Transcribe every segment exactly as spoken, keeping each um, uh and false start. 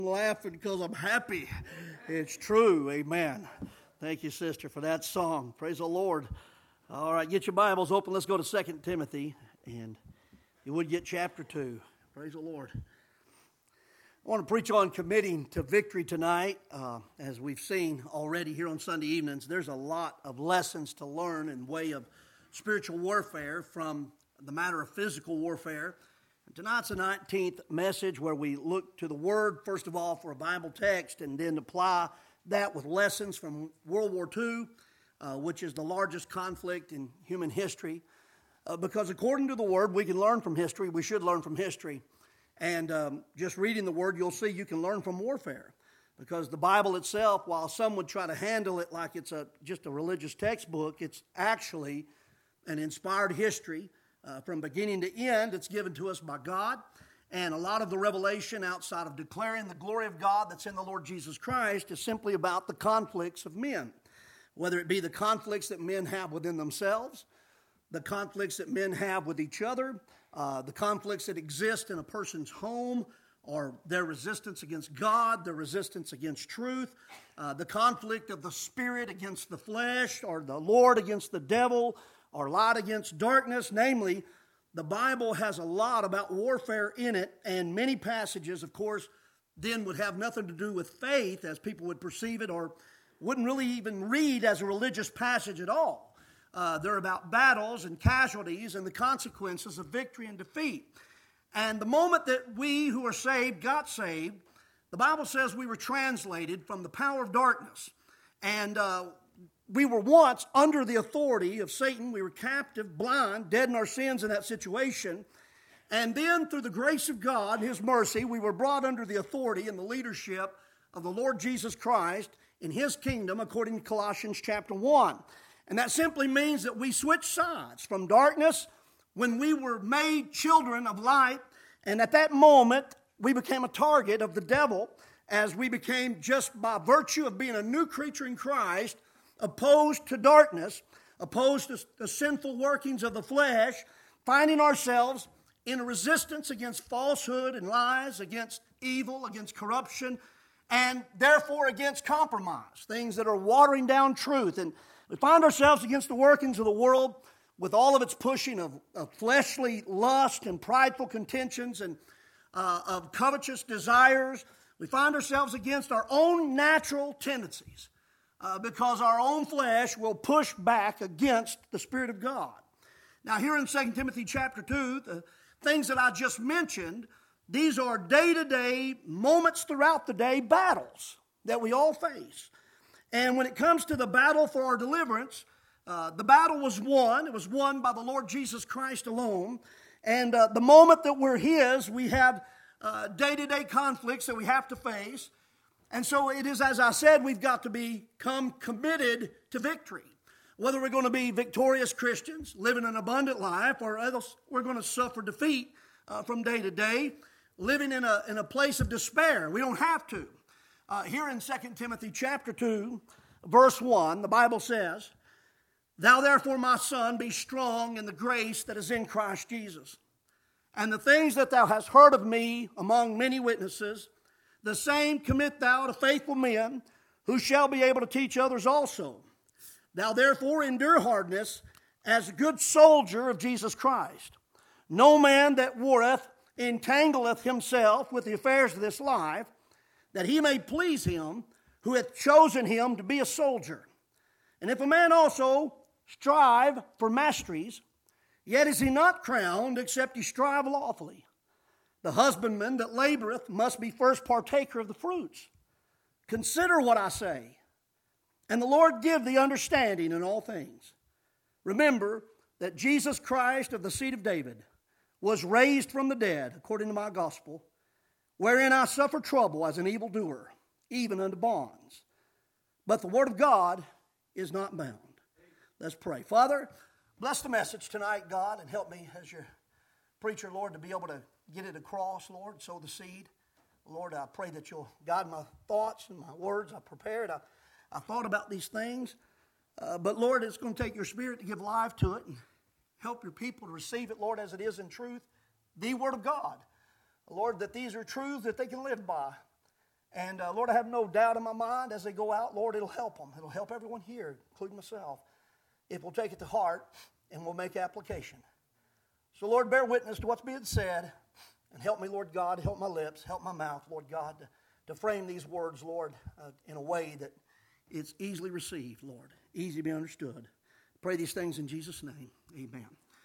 I'm laughing because I'm happy. It's true. Amen. Thank you, sister, for that song. Praise the Lord. All right, get your Bibles open. Let's go to Second Timothy, and you would get chapter two. Praise the Lord. I want to preach on committing to victory tonight. Uh, as we've seen already here on Sunday evenings, there's a lot of lessons to learn in way of spiritual warfare from the matter of physical warfare. And tonight's the nineteenth message where we look to the Word, first of all, for a Bible text, and then apply that with lessons from World War Two, uh, which is the largest conflict in human history. Uh, because according to the Word, we can learn from history. We should learn from history. And um, just reading the Word, you'll see you can learn from warfare. Because the Bible itself, while some would try to handle it like it's a just a religious textbook, it's actually an inspired history uh, from beginning to end. It's given to us by God. And a lot of the revelation outside of declaring the glory of God that's in the Lord Jesus Christ is simply about the conflicts of men. Whether it be the conflicts that men have within themselves, the conflicts that men have with each other, uh, the conflicts that exist in a person's home, or their resistance against God, their resistance against truth, uh, the conflict of the spirit against the flesh, or the Lord against the devil, or light against darkness. Namely, the Bible has a lot about warfare in it, and many passages, of course, then would have nothing to do with faith as people would perceive it, or wouldn't really even read as a religious passage at all. Uh, they're about battles and casualties and the consequences of victory and defeat. And the moment that we who are saved got saved, the Bible says we were translated from the power of darkness. And uh, we were once under the authority of Satan. We were captive, blind, dead in our sins in that situation. And then through the grace of God and His mercy, we were brought under the authority and the leadership of the Lord Jesus Christ in His kingdom, according to Colossians chapter one. And that simply means that we switched sides from darkness when we were made children of light. And at that moment, we became a target of the devil as we became, just by virtue of being a new creature in Christ, opposed to darkness, opposed to the sinful workings of the flesh, finding ourselves in a resistance against falsehood and lies, against evil, against corruption, and therefore against compromise, things that are watering down truth. And we find ourselves against the workings of the world with all of its pushing of, of fleshly lust and prideful contentions and uh, of covetous desires. We find ourselves against our own natural tendencies. Uh, because our own flesh will push back against the Spirit of God. Now here in Second Timothy chapter two, the things that I just mentioned, these are day-to-day, moments throughout the day battles that we all face. And when it comes to the battle for our deliverance, uh, the battle was won. It was won by the Lord Jesus Christ alone. And uh, the moment that we're His, we have uh, day-to-day conflicts that we have to face. And so it is, as I said, we've got to become committed to victory. Whether we're going to be victorious Christians, living an abundant life, or else we're going to suffer defeat uh, from day to day, living in a, in a place of despair. We don't have to. Uh, here in Second Timothy chapter two, verse one, the Bible says, "Thou therefore, my son, be strong in the grace that is in Christ Jesus. And the things that thou hast heard of me among many witnesses, the same commit thou to faithful men, who shall be able to teach others also. Thou therefore endure hardness as a good soldier of Jesus Christ. No man that warreth entangleth himself with the affairs of this life, that he may please him who hath chosen him to be a soldier. And if a man also strive for masteries, yet is he not crowned, except he strive lawfully. The husbandman that laboreth must be first partaker of the fruits. Consider what I say, and the Lord give thee understanding in all things. Remember that Jesus Christ of the seed of David was raised from the dead, according to my gospel, wherein I suffer trouble as an evildoer, even unto bonds. But the word of God is not bound." Let's pray. Father, bless the message tonight, God, and help me as your preacher, Lord, to be able to get it across, Lord, sow the seed. Lord, I pray that you'll guide my thoughts and my words. I prepared. I, I thought about these things. Uh, but, Lord, it's going to take your Spirit to give life to it and help your people to receive it, Lord, as it is in truth, the Word of God. Lord, that these are truths that they can live by. And uh, Lord, I have no doubt in my mind as they go out, Lord, it'll help them. It'll help everyone here, including myself, if we'll take it to heart and we'll make application. So, Lord, bear witness to what's being said, and help me, Lord God, help my lips, help my mouth, Lord God, to, to frame these words, Lord, uh, in a way that it's easily received, Lord, easy to be understood. Pray these things in Jesus' name. Amen.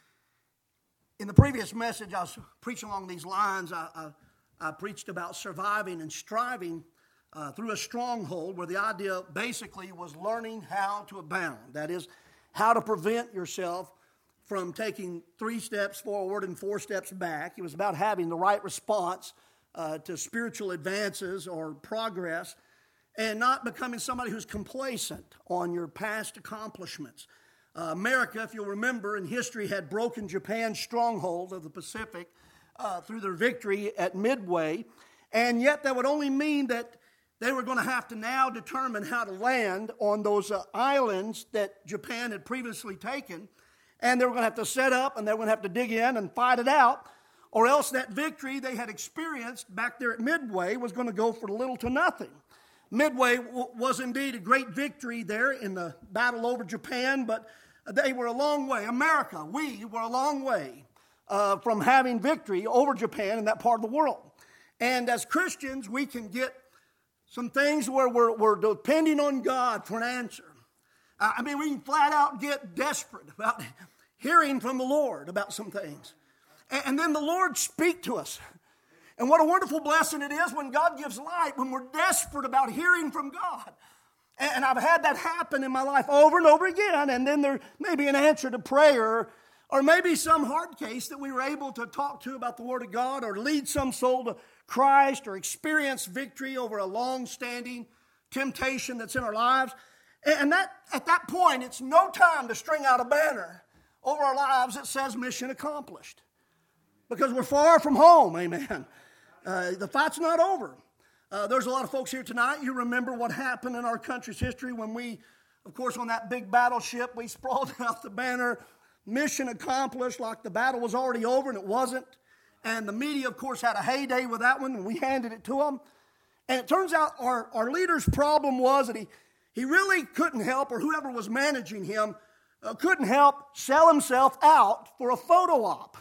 In the previous message, I was preaching along these lines. I, I, I preached about surviving and striving uh, through a stronghold, where the idea basically was learning how to abound. That is, how to prevent yourself from taking three steps forward and four steps back. It was about having the right response uh, to spiritual advances or progress, and not becoming somebody who's complacent on your past accomplishments. Uh, America, if you'll remember, in history had broken Japan's stronghold of the Pacific uh, through their victory at Midway, and yet that would only mean that they were going to have to now determine how to land on those uh, islands that Japan had previously taken, and they were going to have to set up, and they were going to have to dig in and fight it out, or else that victory they had experienced back there at Midway was going to go for little to nothing. Midway w- was indeed a great victory there in the battle over Japan, but they were a long way. America, we were a long way uh, from having victory over Japan in that part of the world. And as Christians, we can get some things where we're, we're depending on God for an answer. Uh, I mean, we can flat out get desperate about hearing from the Lord about some things. And, and then the Lord speak to us. And what a wonderful blessing it is when God gives light, when we're desperate about hearing from God. And I've had that happen in my life over and over again. And then there may be an answer to prayer, or maybe some hard case that we were able to talk to about the Word of God, or lead some soul to Christ, or experience victory over a long-standing temptation that's in our lives. And that at that point, it's no time to string out a banner over our lives that says mission accomplished. Because we're far from home, amen. Uh, the fight's not over. Uh, there's a lot of folks here tonight. You remember what happened in our country's history when we, of course, on that big battleship, we sprawled out the banner, mission accomplished, like the battle was already over, and it wasn't. And the media, of course, had a heyday with that one, and we handed it to them. And it turns out our, our leader's problem was that he, he really couldn't help, or whoever was managing him uh, couldn't help sell himself out for a photo op,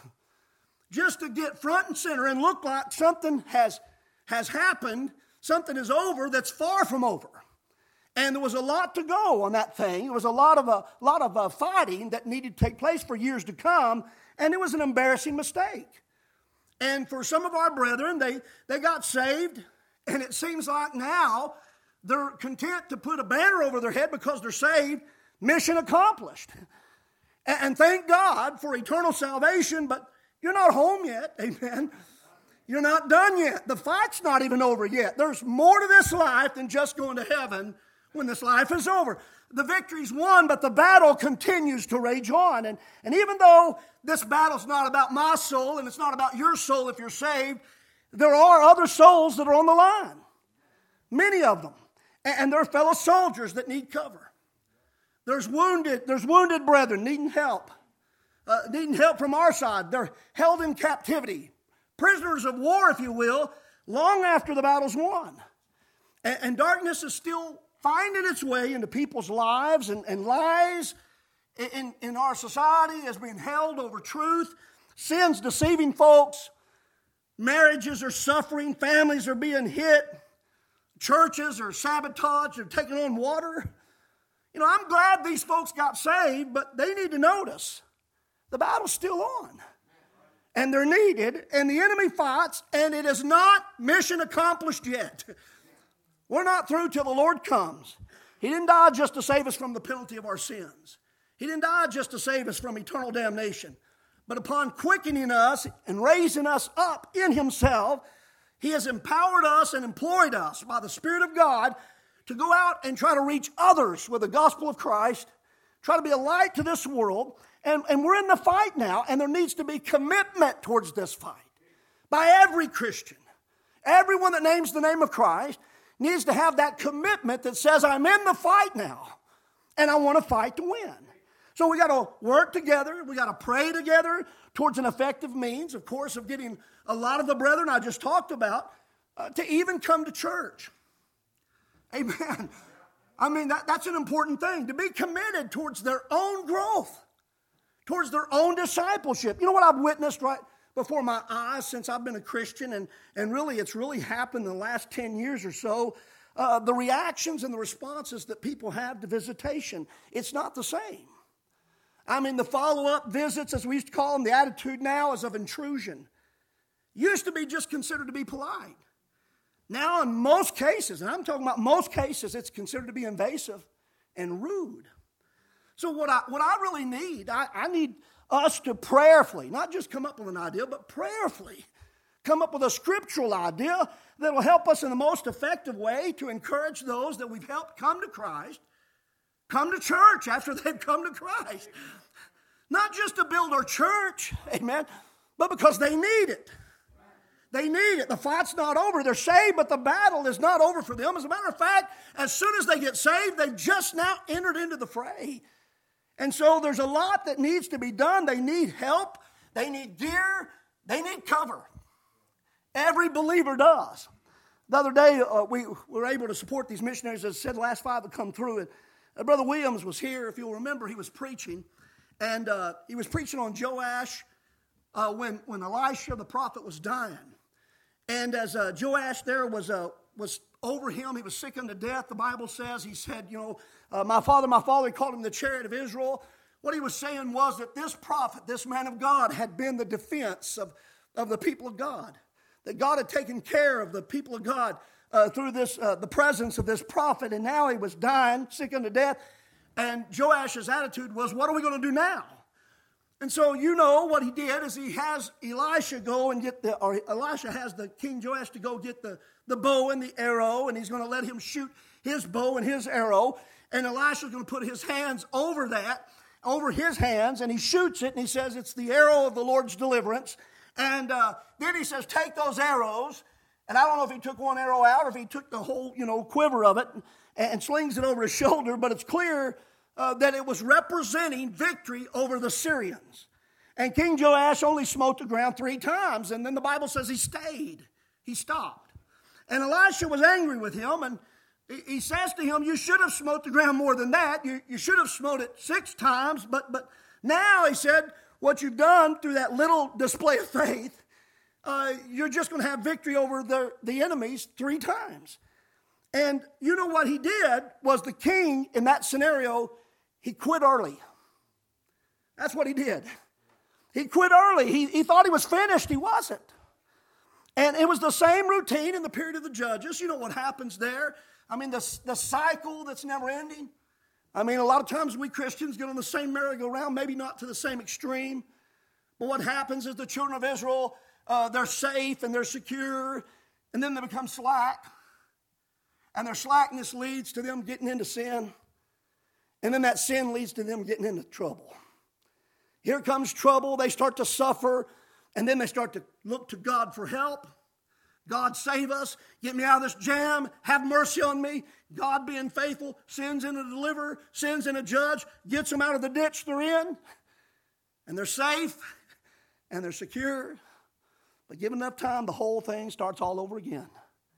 just to get front and center and look like something has has happened, something is over that's far from over. And there was a lot to go on that thing. There was a lot of, a lot of uh, fighting that needed to take place for years to come, and it was an embarrassing mistake. And for some of our brethren, they, they got saved, and it seems like now they're content to put a banner over their head because they're saved, mission accomplished. And, and thank God for eternal salvation, but you're not home yet, amen. You're not done yet. The fight's not even over yet. There's more to this life than just going to heaven when this life is over. The victory's won, but the battle continues to rage on. And, and even though this battle's not about my soul and it's not about your soul if you're saved, there are other souls that are on the line. Many of them. And, and there are fellow soldiers that need cover. There's wounded, there's wounded brethren needing help. Uh, needing help from our side. They're held in captivity. Prisoners of war, if you will, long after the battle's won. And, and darkness is still finding its way into people's lives, and, and lies in, in our society is being held over truth. Sin's deceiving folks. Marriages are suffering. Families are being hit. Churches are sabotaged. They're taking on water. You know, I'm glad these folks got saved, but they need to notice the battle's still on. And they're needed, and the enemy fights, and it is not mission accomplished yet. We're not through till the Lord comes. He didn't die just to save us from the penalty of our sins. He didn't die just to save us from eternal damnation. But upon quickening us and raising us up in Himself, He has empowered us and employed us by the Spirit of God to go out and try to reach others with the gospel of Christ, try to be a light to this world. And, and we're in the fight now, and there needs to be commitment towards this fight by every Christian. Everyone that names the name of Christ needs to have that commitment that says, I'm in the fight now, and I want to fight to win. So we got to work together. We got to pray together towards an effective means, of course, of getting a lot of the brethren I just talked about uh, to even come to church. Amen. I mean, that, that's an important thing, to be committed towards their own growth, towards their own discipleship. You know what I've witnessed right before my eyes since I've been a Christian, and, and really it's really happened in the last ten years or so, uh, the reactions and the responses that people have to visitation, it's not the same. I mean, the follow-up visits, as we used to call them, the attitude now is of intrusion. Used to be just considered to be polite. Now in most cases, and I'm talking about most cases, it's considered to be invasive and rude. So what I what I really need, I, I need us to prayerfully, not just come up with an idea, but prayerfully come up with a scriptural idea that will help us in the most effective way to encourage those that we've helped come to Christ, come to church after they've come to Christ. Not just to build our church, amen, but because they need it. They need it. The fight's not over. They're saved, but the battle is not over for them. As a matter of fact, as soon as they get saved, they've just now entered into the fray. And so there's a lot that needs to be done. They need help. They need gear. They need cover. Every believer does. The other day, uh, we were able to support these missionaries. As I said, the last five have come through. And uh, Brother Williams was here. If you'll remember, he was preaching. And uh, he was preaching on Joash uh, when, when Elisha the prophet was dying. And as uh, Joash there was uh, was over him, he was sick unto death. The Bible says, he said, you know, uh, my father, my father, he called him the chariot of Israel. What he was saying was that this prophet, this man of God, had been the defense of, of the people of God. That God had taken care of the people of God uh, through this uh, the presence of this prophet. And now he was dying, sick unto death. And Joash's attitude was, what are we going to do now? And so you know what he did is he has Elisha go and get the, or Elisha has the King Joash to go get the, the bow and the arrow, and he's going to let him shoot his bow and his arrow. And Elisha's going to put his hands over that, over his hands, and he shoots it, and he says it's the arrow of the Lord's deliverance. And uh, then he says, take those arrows, and I don't know if he took one arrow out or if he took the whole, you know, quiver of it and, and slings it over his shoulder, but it's clear Uh, that it was representing victory over the Syrians. And King Joash only smote the ground three times, and then the Bible says he stayed. He stopped. And Elisha was angry with him, and he, he says to him, you should have smote the ground more than that. You, you should have smote it six times, but, but now, he said, what you've done through that little display of faith, uh, you're just going to have victory over the, the enemies three times. And you know what he did was the king in that scenario, he quit early. That's what he did. He quit early. He, he thought he was finished. He wasn't. And it was the same routine in the period of the judges. You know what happens there? I mean, the, the cycle that's never ending. I mean, a lot of times we Christians get on the same merry-go-round, maybe not to the same extreme. But what happens is the children of Israel, uh, they're safe and they're secure, and then they become slack. And their slackness leads to them getting into sin. And then that sin leads to them getting into trouble. Here comes trouble. They start to suffer. And then they start to look to God for help. God, save us. Get me out of this jam. Have mercy on me. God being faithful sends in a deliverer, sends in a judge, gets them out of the ditch they're in. And they're safe. And they're secure. But given enough time, the whole thing starts all over again.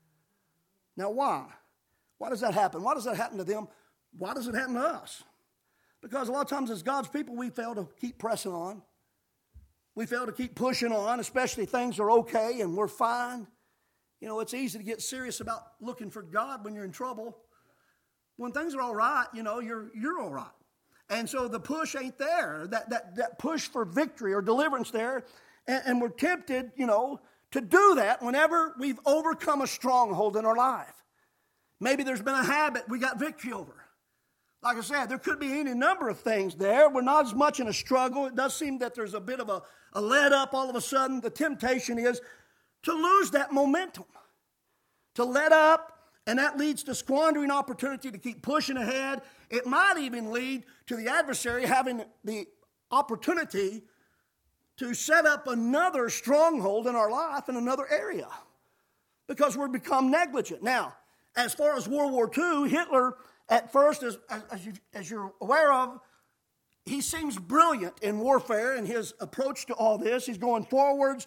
Now why? Why does that happen? Why does that happen to them? Why does it happen to us? Because a lot of times as God's people, we fail to keep pressing on. We fail to keep pushing on, especially if things are okay and we're fine. You know, it's easy to get serious about looking for God when you're in trouble. When things are all right, you know, you're you're all right. And so the push ain't there, that that, that push for victory or deliverance there. And, and we're tempted, you know, to do that whenever we've overcome a stronghold in our life. Maybe there's been a habit we got victory over. Like I said, there could be any number of things there. We're not as much in a struggle. It does seem that there's a bit of a, a let up all of a sudden. The temptation is to lose that momentum, to let up, and that leads to squandering opportunity to keep pushing ahead. It might even lead to the adversary having the opportunity to set up another stronghold in our life in another area because we've become negligent. Now, as far as World War Two, Hitler, at first, as, as, you, as you're aware of, he seems brilliant in warfare in his approach to all this. He's going forwards.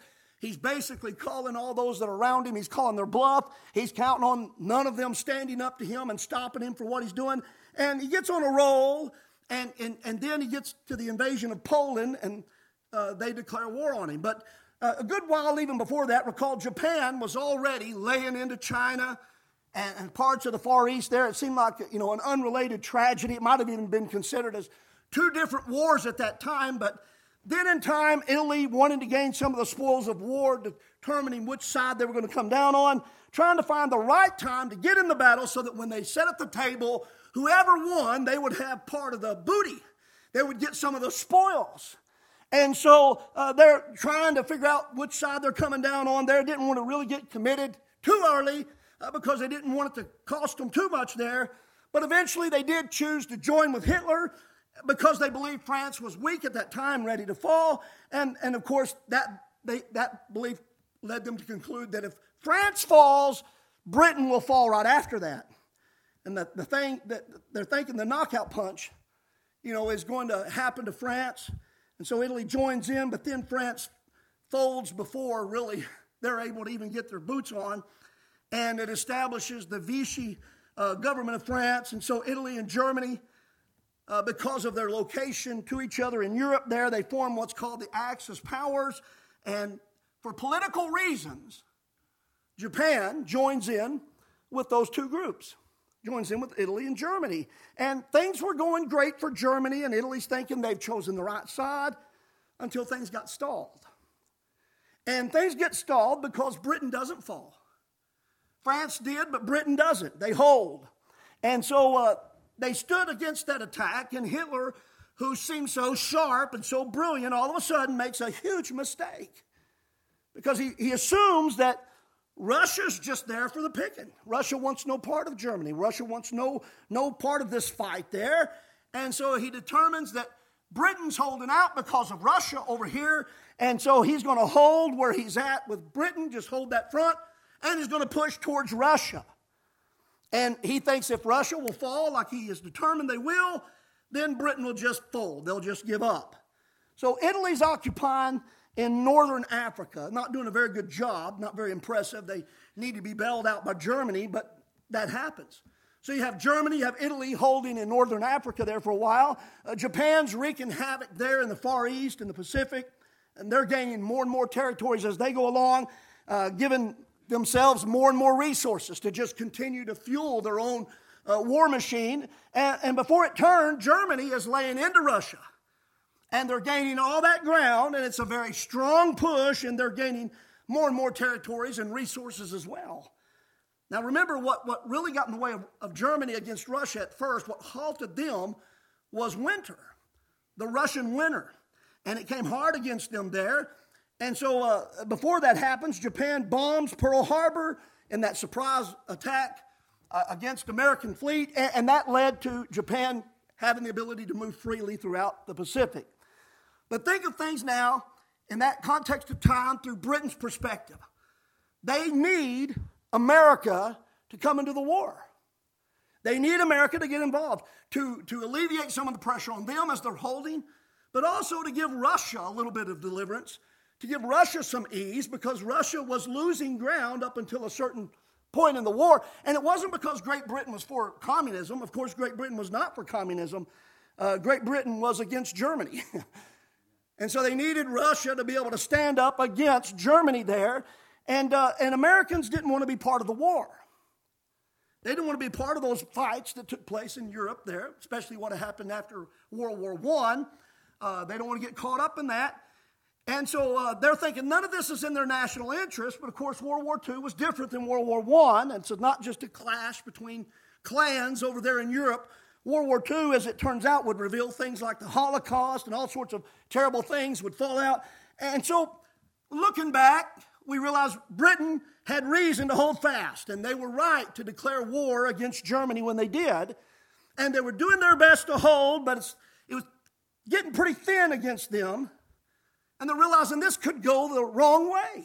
He's basically calling all those that are around him. He's calling their bluff. He's counting on none of them standing up to him and stopping him for what he's doing. And he gets on a roll, and, and, and then he gets to the invasion of Poland, and uh, they declare war on him. But uh, a good while even before that, recall Japan was already laying into China and, and parts of the Far East there. It seemed like, you know, an unrelated tragedy. It might have even been considered as two different wars at that time, but then in time, Italy wanted to gain some of the spoils of war, determining which side they were going to come down on, trying to find the right time to get in the battle so that when they sat at the table, whoever won, they would have part of the booty. They would get some of the spoils. And so uh, they're trying to figure out which side they're coming down on there. Didn't want to really get committed too early uh, because they didn't want it to cost them too much there. But eventually they did choose to join with Hitler, because they believed France was weak at that time, ready to fall. And, and of course, that, they, that belief led them to conclude that if France falls, Britain will fall right after that. And the, the thing that they're thinking, the knockout punch, you know, is going to happen to France. And so Italy joins in, but then France folds before really they're able to even get their boots on. And it establishes the Vichy uh, government of France. And so Italy and Germany, Uh, because of their location to each other in Europe there, they form what's called the Axis powers. And for political reasons, Japan joins in with those two groups, joins in with Italy and Germany. And things were going great for Germany, and Italy's thinking they've chosen the right side until things got stalled. And things get stalled because Britain doesn't fall. France did, but Britain doesn't. They hold. And so uh, they stood against that attack, and Hitler, who seemed so sharp and so brilliant, all of a sudden makes a huge mistake. Because he, he assumes that Russia's just there for the picking. Russia wants no part of Germany. Russia wants no, no part of this fight there. And so he determines that Britain's holding out because of Russia over here. And so he's going to hold where he's at with Britain, just hold that front, and he's going to push towards Russia. And he thinks if Russia will fall like he is determined they will, then Britain will just fold. They'll just give up. So Italy's occupying in northern Africa, not doing a very good job, not very impressive. They need to be bailed out by Germany, but that happens. So you have Germany, you have Italy holding in northern Africa there for a while. Uh, Japan's wreaking havoc there in the Far East and the Pacific, and they're gaining more and more territories as they go along, uh, giving themselves more and more resources to just continue to fuel their own uh, war machine. And, and before it turned, Germany is laying into Russia. And they're gaining all that ground, and it's a very strong push, and they're gaining more and more territories and resources as well. Now remember, what, what really got in the way of, of Germany against Russia at first, what halted them was winter, the Russian winter. And it came hard against them there. And so uh, before that happens, Japan bombs Pearl Harbor in that surprise attack uh, against American fleet, and, and that led to Japan having the ability to move freely throughout the Pacific. But think of things now in that context of time through Britain's perspective. They need America to come into the war. They need America to get involved, to, to alleviate some of the pressure on them as they're holding, but also to give Russia a little bit of deliverance, to give Russia some ease, because Russia was losing ground up until a certain point in the war. And it wasn't because Great Britain was for communism. Of course, Great Britain was not for communism. Uh, Great Britain was against Germany. And so they needed Russia to be able to stand up against Germany there. And, uh, and Americans didn't want to be part of the war. They didn't want to be part of those fights that took place in Europe there, especially what happened after World War One. Uh, they don't want to get caught up in that. And so uh, they're thinking none of this is in their national interest, but of course World War Two was different than World War One, and so not just a clash between clans over there in Europe. World War Two, as it turns out, would reveal things like the Holocaust and all sorts of terrible things would fall out. And so looking back, we realize Britain had reason to hold fast, and they were right to declare war against Germany when they did. And they were doing their best to hold, but it's, it was getting pretty thin against them. And they're realizing this could go the wrong way.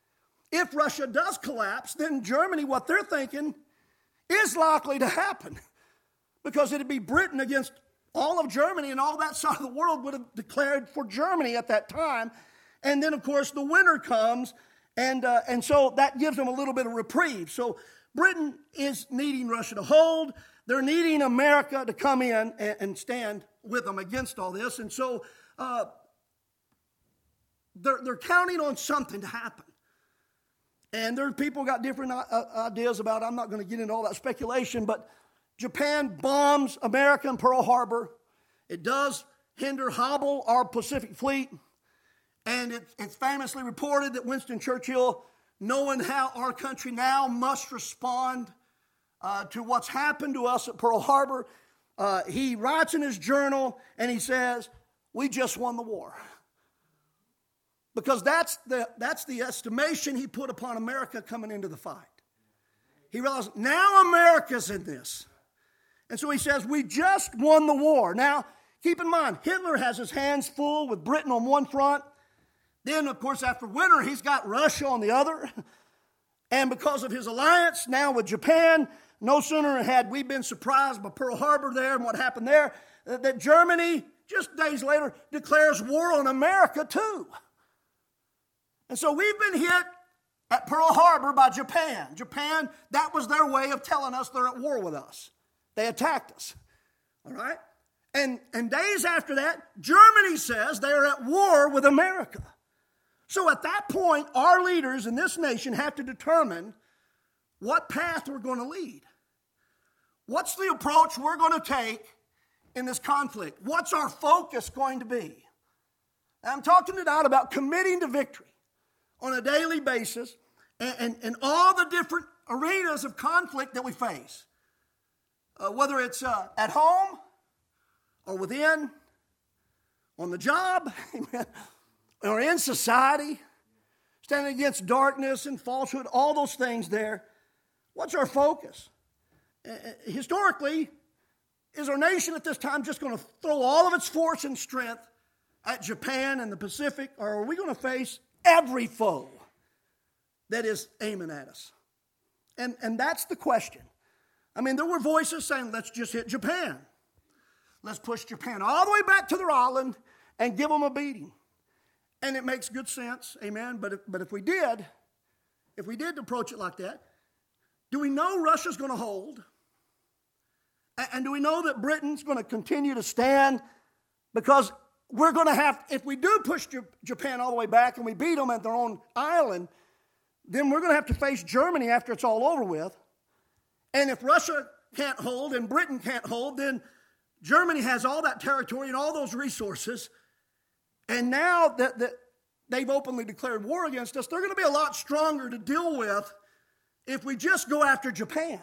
If Russia does collapse, then Germany, what they're thinking, is likely to happen. Because it'd be Britain against all of Germany, and all that side of the world would have declared for Germany at that time. And then, of course, the winter comes, and, uh, and so that gives them a little bit of reprieve. So Britain is needing Russia to hold. They're needing America to come in and, and stand with them against all this. And so uh, they're, they're counting on something to happen. And there are people got different uh, ideas about it. I'm not going to get into all that speculation, but Japan bombs America and Pearl Harbor. It does hinder, hobble our Pacific Fleet. And it, it's famously reported that Winston Churchill, knowing how our country now must respond uh, to what's happened to us at Pearl Harbor, uh, he writes in his journal and he says, "We just won the war." Because that's the, that's the estimation he put upon America coming into the fight. He realized, now America's in this. And so he says, we just won the war. Now, keep in mind, Hitler has his hands full with Britain on one front. Then, of course, after winter, he's got Russia on the other. And because of his alliance now with Japan, no sooner had we been surprised by Pearl Harbor there and what happened there, that Germany, just days later, declares war on America too. And so we've been hit at Pearl Harbor by Japan. Japan, that was their way of telling us they're at war with us. They attacked us. All right? And, and days after that, Germany says they are at war with America. So at that point, our leaders in this nation have to determine what path we're going to lead. What's the approach we're going to take in this conflict? What's our focus going to be? And I'm talking tonight about committing to victory on a daily basis and, and, and all the different arenas of conflict that we face. Uh, whether it's uh, at home or within, on the job, or in society, standing against darkness and falsehood, all those things there. What's our focus? Uh, historically, is our nation at this time just going to throw all of its force and strength at Japan and the Pacific, or are we going to face every foe that is aiming at us? And, and that's the question. I mean, there were voices saying, let's just hit Japan. Let's push Japan all the way back to their island and give them a beating. And it makes good sense, amen. But if, but if we did, if we did approach it like that, do we know Russia's going to hold? And, and do we know that Britain's going to continue to stand? Because we're going to have, if we do push Japan all the way back and we beat them at their own island, then we're going to have to face Germany after it's all over with. And if Russia can't hold and Britain can't hold, then Germany has all that territory and all those resources. And now that, that they've openly declared war against us, they're going to be a lot stronger to deal with if we just go after Japan.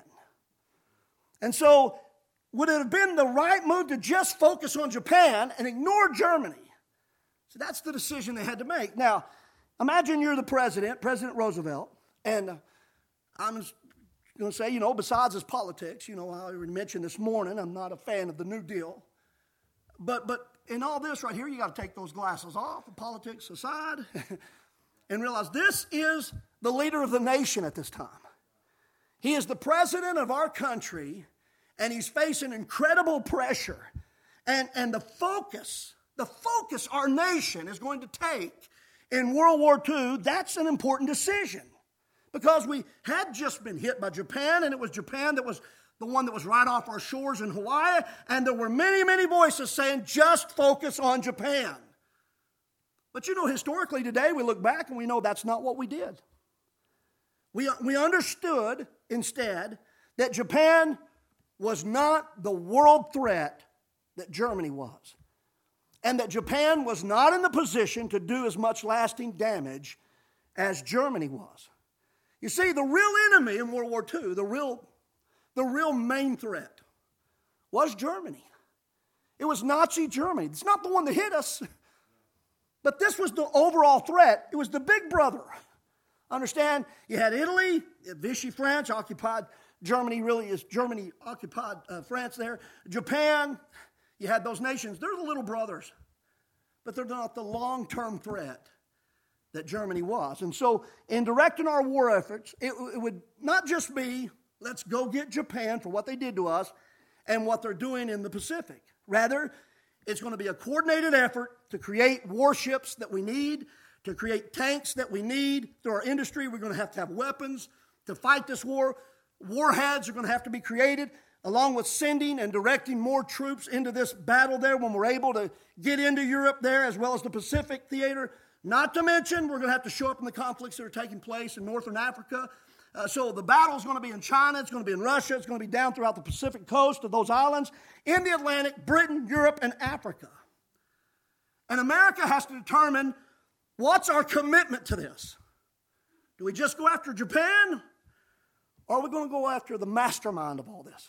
And so, would it have been the right move to just focus on Japan and ignore Germany? So that's the decision they had to make. Now, imagine you're the president, President Roosevelt, and uh, I'm going to say, you know, besides his politics, you know, I already mentioned this morning, I'm not a fan of the New Deal. But but in all this right here, you got to take those glasses off, politics aside, and realize this is the leader of the nation at this time. He is the president of our country, and he's facing incredible pressure. And, and the focus, the focus our nation is going to take in World War Two, that's an important decision. Because we had just been hit by Japan, and it was Japan that was the one that was right off our shores in Hawaii, and there were many, many voices saying, just focus on Japan. But you know, historically today, we look back and we know that's not what we did. We, we understood instead that Japan was not the world threat that Germany was. And that Japan was not in the position to do as much lasting damage as Germany was. You see, the real enemy in World War Two, the real, the real main threat, was Germany. It was Nazi Germany. It's not the one that hit us, but this was the overall threat. It was the big brother. Understand? You had Italy, Vichy France occupied Germany, really is Germany occupied uh, France there. Japan, you had those nations. They're the little brothers, but they're not the long-term threat that Germany was. And so in directing our war efforts, it, it would not just be, let's go get Japan for what they did to us and what they're doing in the Pacific. Rather, it's going to be a coordinated effort to create warships that we need to create tanks that we need through our industry. We're going to have to have weapons to fight this war. Warheads are going to have to be created, along with sending and directing more troops into this battle there when we're able to get into Europe there, as well as the Pacific theater. Not to mention, we're going to have to show up in the conflicts that are taking place in northern Africa. Uh, so the battle is going to be in China, it's going to be in Russia, it's going to be down throughout the Pacific coast of those islands, in the Atlantic, Britain, Europe, and Africa. And America has to determine, what's our commitment to this? Do we just go after Japan? Or are we going to go after the mastermind of all this?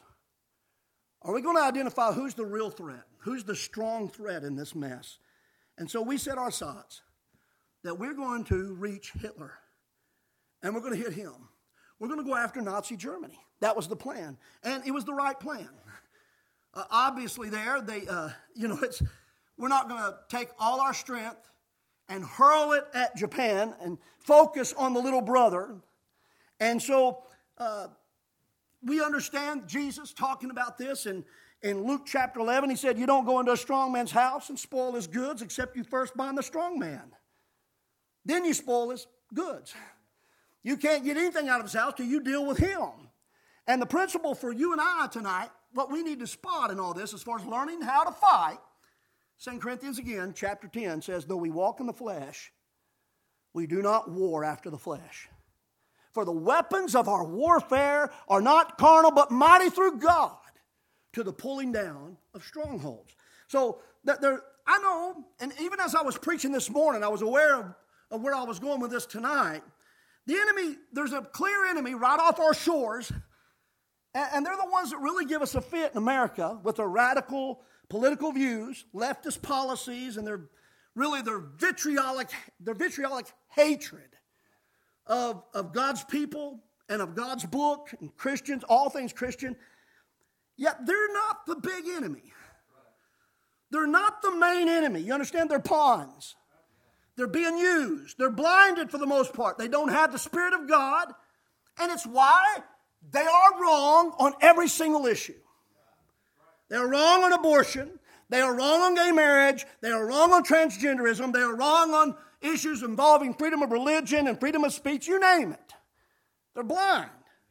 Are we going to identify who's the real threat? Who's the strong threat in this mess? And so we set our sights that we're going to reach Hitler. And we're going to hit him. We're going to go after Nazi Germany. That was the plan. And it was the right plan. Uh, obviously there, they, uh, you know, it's, we're not going to take all our strength and hurl it at Japan and focus on the little brother. And so uh, we understand Jesus talking about this in, in Luke chapter eleven. He said, you don't go into a strong man's house and spoil his goods except you first bind the strong man. Then you spoil his goods. You can't get anything out of his house till you deal with him. And the principle for you and I tonight, what we need to spot in all this as far as learning how to fight, Second Corinthians again, chapter ten says, though we walk in the flesh, we do not war after the flesh. For the weapons of our warfare are not carnal, but mighty through God to the pulling down of strongholds. So that there, I know, and even as I was preaching this morning, I was aware of, of where I was going with this tonight. The enemy, there's a clear enemy right off our shores, and, and they're the ones that really give us a fit in America with their radical political views, leftist policies, and their really their vitriolic, their vitriolic hatred of, of God's people and of God's book and Christians, all things Christian. Yet they're not the big enemy. They're not the main enemy. You understand? They're pawns. They're being used. They're blinded for the most part. They don't have the Spirit of God. And it's why they are wrong on every single issue. They are wrong on abortion. They are wrong on gay marriage. They are wrong on transgenderism. They are wrong on issues involving freedom of religion and freedom of speech. You name it. They're blind.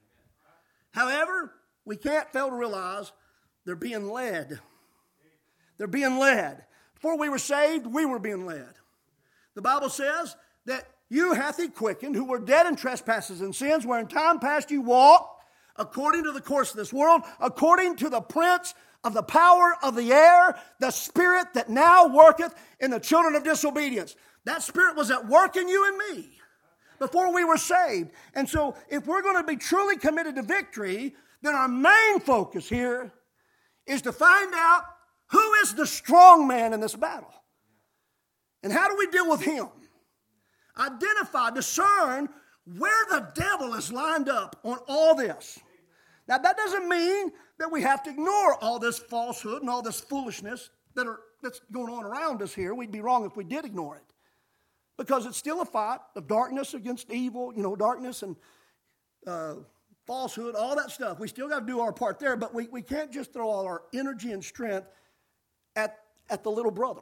However, we can't fail to realize they're being led. They're being led. Before we were saved, we were being led. The Bible says that you hath he quickened, who were dead in trespasses and sins, where in time past you walked according to the course of this world, according to the prince of the power of the air, the spirit that now worketh in the children of disobedience. That spirit was at work in you and me before we were saved. And so if we're going to be truly committed to victory, then our main focus here is to find out who is the strong man in this battle. And how do we deal with him? Identify, discern where the devil is lined up on all this. Now, that doesn't mean that we have to ignore all this falsehood and all this foolishness that are that's going on around us here. We'd be wrong if we did ignore it. Because it's still a fight of darkness against evil, you know, darkness and uh, falsehood, all that stuff. We still got to do our part there, but we, we can't just throw all our energy and strength at, at the little brother.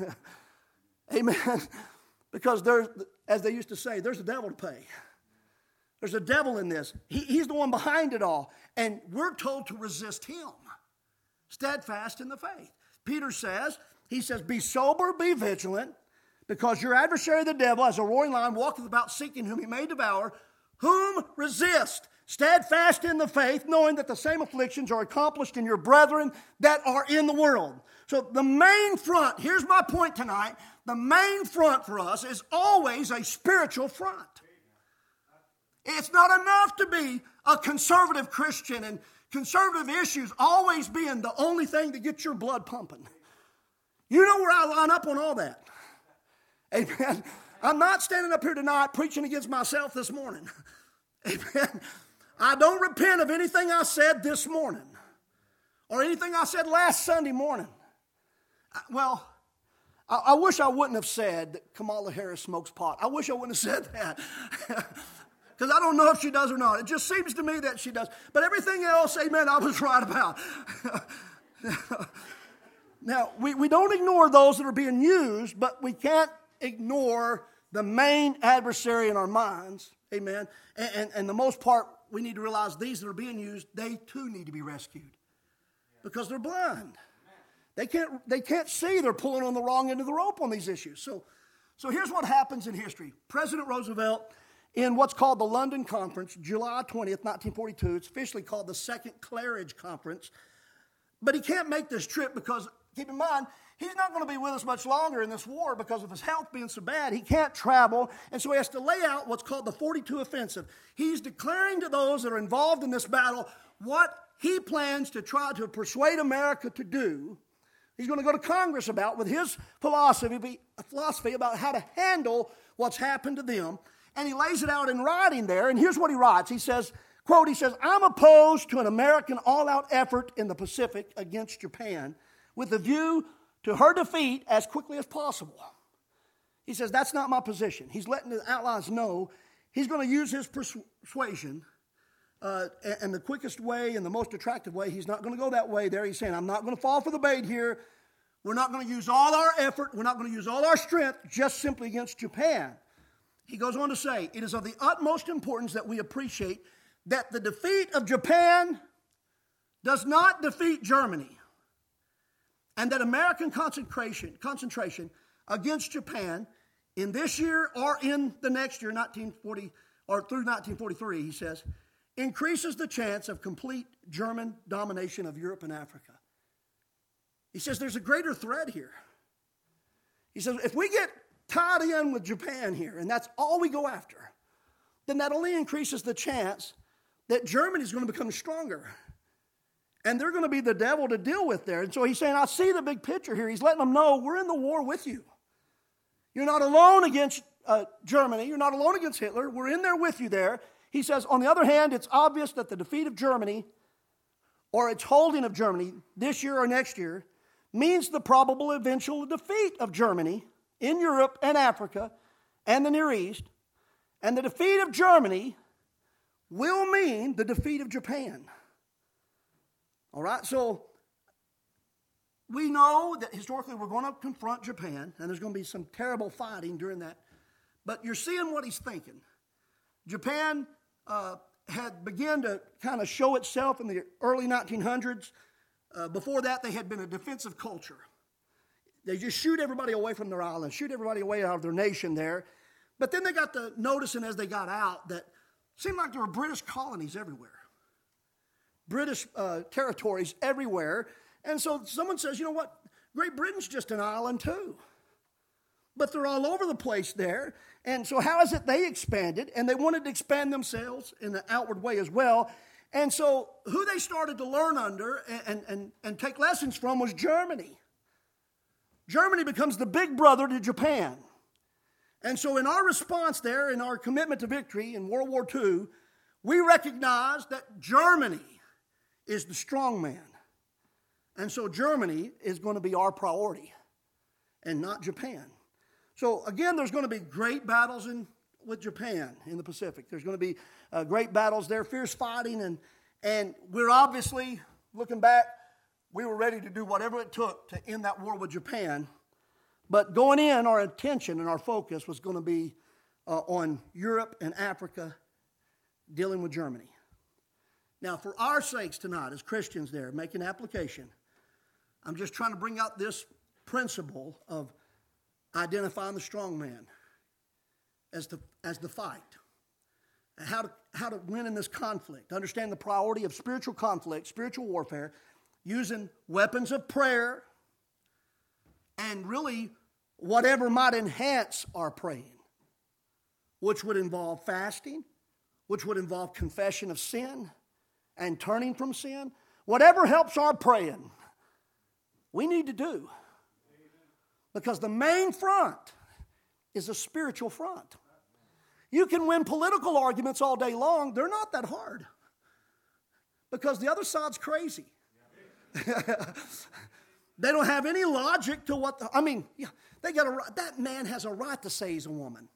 Amen. Because there's, as they used to say, there's a devil to pay. There's a devil in this. He, he's the one behind it all. And we're told to resist him. Steadfast in the faith. Peter says, he says, be sober, be vigilant, because your adversary the devil, as a roaring lion, walketh about seeking whom he may devour, whom resist. Steadfast in the faith, knowing that the same afflictions are accomplished in your brethren that are in the world. So the main front, here's my point tonight, the main front for us is always a spiritual front. It's not enough to be a conservative Christian and conservative issues always being the only thing that gets your blood pumping. You know where I line up on all that. Amen. I'm not standing up here tonight preaching against myself this morning. Amen. I don't repent of anything I said this morning or anything I said last Sunday morning. Well, I, I wish I wouldn't have said that Kamala Harris smokes pot. I wish I wouldn't have said that. Because I don't know if she does or not. It just seems to me that she does. But everything else, amen, I was right about. Now, we, we don't ignore those that are being used, but we can't ignore the main adversary in our minds, amen, and, and, and the most part, we need to realize these that are being used, they too need to be rescued because they're blind. They can't, they can't see they're pulling on the wrong end of the rope on these issues. So, so here's what happens in history. President Roosevelt, in what's called the London Conference, July twentieth, nineteen forty-two, it's officially called the Second Claridge Conference, but he can't make this trip because, keep in mind, he's not going to be with us much longer in this war because of his health being so bad. He can't travel, and so he has to lay out what's called the forty-two Offensive. He's declaring to those that are involved in this battle what he plans to try to persuade America to do. He's going to go to Congress about with his philosophy, philosophy about how to handle what's happened to them, and he lays it out in writing there, and here's what he writes. He says, quote, he says, I'm opposed to an American all-out effort in the Pacific against Japan with a view to her defeat as quickly as possible. He says, that's not my position. He's letting the Allies know he's going to use his persuasion uh, and the quickest way and the most attractive way. He's not going to go that way there. He's saying, I'm not going to fall for the bait here. We're not going to use all our effort. We're not going to use all our strength just simply against Japan. He goes on to say, it is of the utmost importance that we appreciate that the defeat of Japan does not defeat Germany, and that American concentration, concentration against Japan in this year or in the next year, nineteen forty or through nineteen forty-three, he says, increases the chance of complete German domination of Europe and Africa. He says there's a greater threat here. He says if we get tied in with Japan here, and that's all we go after, then that only increases the chance that Germany is going to become stronger. And they're going to be the devil to deal with there. And so he's saying, I see the big picture here. He's letting them know we're in the war with you. You're not alone against uh, Germany. You're not alone against Hitler. We're in there with you there. He says, on the other hand, it's obvious that the defeat of Germany or its holding of Germany this year or next year means the probable eventual defeat of Germany in Europe and Africa and the Near East. And the defeat of Germany will mean the defeat of Japan. All right, so we know that historically we're going to confront Japan, and there's going to be some terrible fighting during that. But you're seeing what he's thinking. Japan uh, had begun to kind of show itself in the early nineteen hundreds. Uh, before that, they had been a defensive culture. They just shoot everybody away from their island, shoot everybody away out of their nation there. But then they got to noticing as they got out that it seemed like there were British colonies everywhere. British uh, territories everywhere. And so someone says, you know what? Great Britain's just an island too. But they're all over the place there. And so how is it they expanded? And they wanted to expand themselves in an outward way as well. And so who they started to learn under and, and, and take lessons from was Germany. Germany becomes the big brother to Japan. And so in our response there, in our commitment to victory in World War Two, we recognize that Germany is the strong man. And so Germany is going to be our priority and not Japan. So again, there's going to be great battles in, with Japan in the Pacific. There's going to be uh, great battles there, fierce fighting. And, and we're obviously, looking back, we were ready to do whatever it took to end that war with Japan. But going in, our attention and our focus was going to be uh, on Europe and Africa dealing with Germany. Now, for our sakes tonight, as Christians there, making application, I'm just trying to bring out this principle of identifying the strong man as the, as the fight. And how to, how to win in this conflict. Understand the priority of spiritual conflict, spiritual warfare, using weapons of prayer, and really whatever might enhance our praying, which would involve fasting, which would involve confession of sin and turning from sin. Whatever helps our praying, we need to do. Because the main front is a spiritual front. You can win political arguments all day long. They're not that hard. Because the other side's crazy. They don't have any logic to what the, I mean, yeah, they got a, that man has a right to say he's a woman.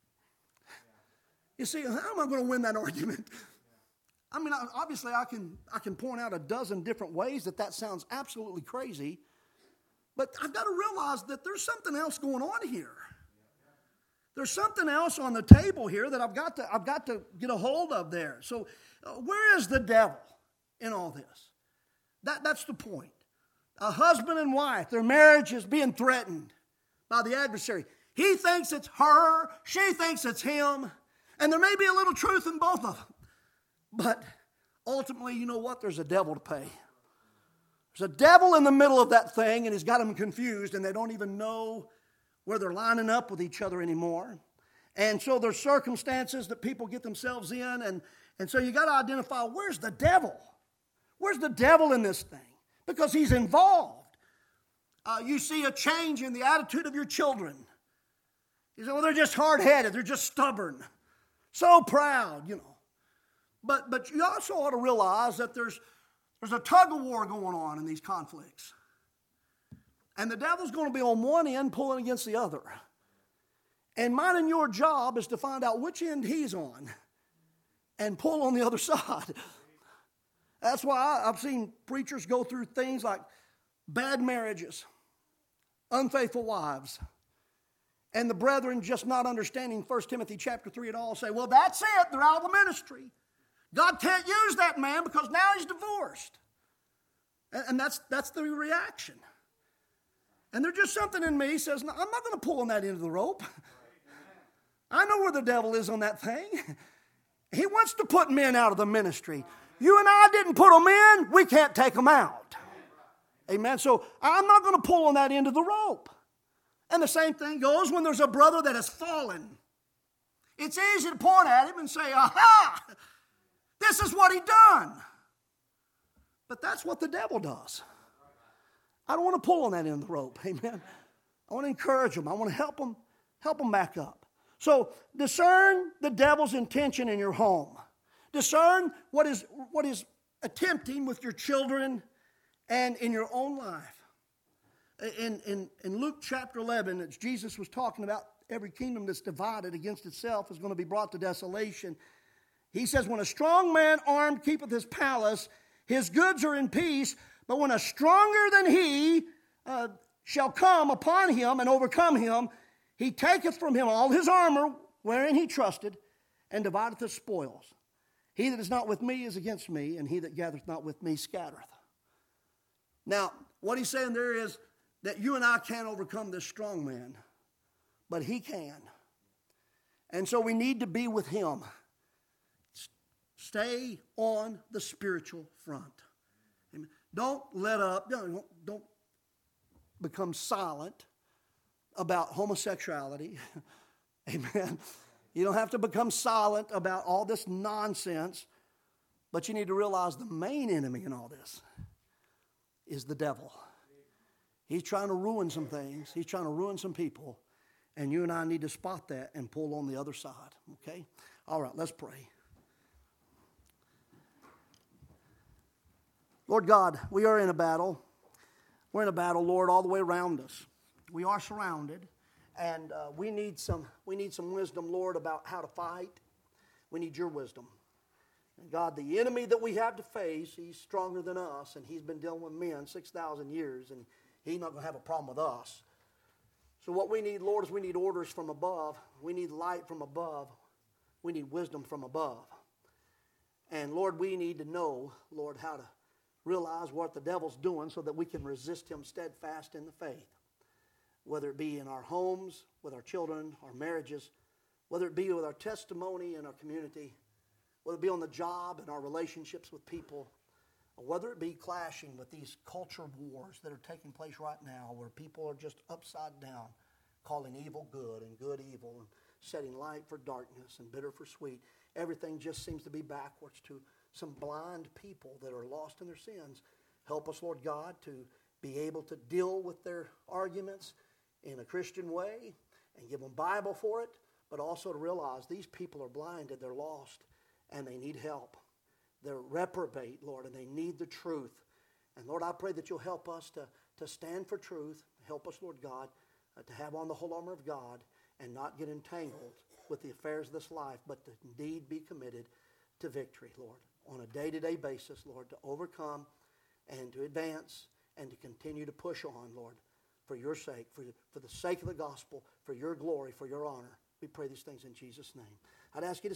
You see, how am I going to win that argument? I mean, obviously I can, I can point out a dozen different ways that that sounds absolutely crazy, but I've got to realize that there's something else going on here. there's something else on the table here that I've got to, I've got to get a hold of there. So uh, where is the devil in all this? That, that's the point. A husband and wife, their marriage is being threatened by the adversary. He thinks it's her, she thinks it's him, and there may be a little truth in both of them. But ultimately, you know what? There's a devil to pay. There's a devil in the middle of that thing, and he's got them confused, and they don't even know where they're lining up with each other anymore. And so there's circumstances that people get themselves in, and, and so you got to identify, where's the devil? Where's the devil in this thing? Because he's involved. Uh, you see a change in the attitude of your children. You say, well, they're just hard-headed. They're just stubborn. So proud, you know. But but you also ought to realize that there's, there's a tug-of-war going on in these conflicts. And the devil's going to be on one end pulling against the other. And mine and your job is to find out which end he's on and pull on the other side. That's why I've seen preachers go through things like bad marriages, unfaithful wives, and the brethren just not understanding First Timothy chapter three at all say, well, that's it. They're out of the ministry. God can't use that man because now he's divorced. And, and that's, that's the reaction. And there's just something in me says, no, I'm not going to pull on that end of the rope. I know where the devil is on that thing. He wants to put men out of the ministry. You and I didn't put them in. We can't take them out. Amen. So I'm not going to pull on that end of the rope. And the same thing goes when there's a brother that has fallen. It's easy to point at him and say, aha, this is what he done. But that's what the devil does. I don't want to pull on that end of the rope. Amen. I want to encourage them. I want to help them, help them back up. So discern the devil's intention in your home. Discern what is, what is attempting with your children and in your own life. In, in, in Luke chapter eleven, as Jesus was talking about every kingdom that's divided against itself is going to be brought to desolation. He says, when a strong man armed keepeth his palace, his goods are in peace, but when a stronger than he uh, shall come upon him and overcome him, he taketh from him all his armor wherein he trusted, and divideth his spoils. He that is not with me is against me, and he that gathereth not with me scattereth. Now, what he's saying there is that you and I can't overcome this strong man, but he can. And so we need to be with him. Stay on the spiritual front. Amen. Don't let up, don't, don't become silent about homosexuality. Amen. You don't have to become silent about all this nonsense, but you need to realize the main enemy in all this is the devil. He's trying to ruin some things. He's trying to ruin some people, and you and I need to spot that and pull on the other side, okay? All right, let's pray. Lord God, we are in a battle. We're in a battle, Lord, all the way around us. We are surrounded, and uh, we need some we need some wisdom, Lord, about how to fight. We need your wisdom. And God, the enemy that we have to face, he's stronger than us, and he's been dealing with men six thousand years, and he's not going to have a problem with us. So what we need, Lord, is we need orders from above. We need light from above. We need wisdom from above. And, Lord, we need to know, Lord, how to realize what the devil's doing so that we can resist him steadfast in the faith. Whether it be in our homes, with our children, our marriages, whether it be with our testimony in our community, whether it be on the job and our relationships with people, or whether it be clashing with these culture wars that are taking place right now where people are just upside down, calling evil good and good evil and setting light for darkness and bitter for sweet. Everything just seems to be backwards to some blind people that are lost in their sins. Help us, Lord God, to be able to deal with their arguments in a Christian way and give them Bible for it, but also to realize these people are blinded, they're lost, and they need help. They're reprobate, Lord, and they need the truth. And Lord, I pray that you'll help us to, to stand for truth. Help us, Lord God, uh, to have on the whole armor of God and not get entangled with the affairs of this life, but to indeed be committed to victory, Lord, on a day-to-day basis, Lord, to overcome and to advance and to continue to push on, Lord, for your sake, for, for the sake of the gospel, for your glory, for your honor. We pray these things in Jesus' name. I'd ask you to